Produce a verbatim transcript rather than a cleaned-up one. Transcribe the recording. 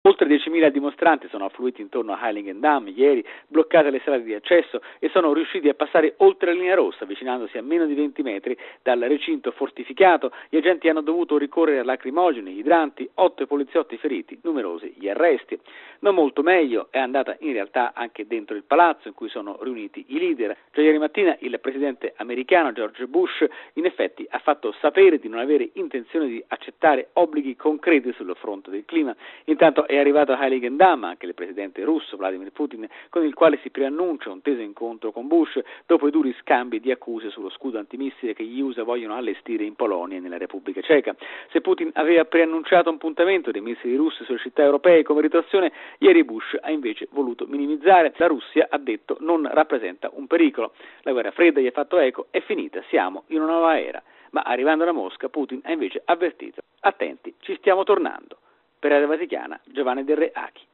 Oltre diecimila dimostranti sono affluiti intorno a Heiligendamm ieri, bloccate le strade di accesso e sono riusciti a passare oltre la linea rossa, avvicinandosi a meno di venti metri dal recinto fortificato. Gli agenti hanno dovuto ricorrere a lacrimogeni, idranti, otto poliziotti feriti, numerosi gli arresti. Non molto meglio è andata in realtà anche dentro il palazzo in cui sono riuniti i leader. Già ieri mattina il presidente americano George Bush in effetti ha fatto sapere di non avere intenzione di accettare obblighi concreti sul fronte del clima. Intanto è arrivato a Heiligendamm anche il presidente russo Vladimir Putin, con il quale si preannuncia un teso incontro con Bush dopo i duri scambi di accuse sullo scudo antimissile che gli U S A vogliono allestire in Polonia e nella Repubblica Ceca. Se Putin aveva preannunciato un puntamento dei missili russi sulle città europee come ritorsione, ieri Bush ha invece voluto minimizzare. La Russia, ha detto, non rappresenta un pericolo. La guerra fredda, gli ha fatto eco, è finita, siamo in una nuova era. Ma arrivando da Mosca, Putin ha invece avvertito: attenti, ci stiamo tornando. Per Radio Vaticana, Giovanni Del Re Achi.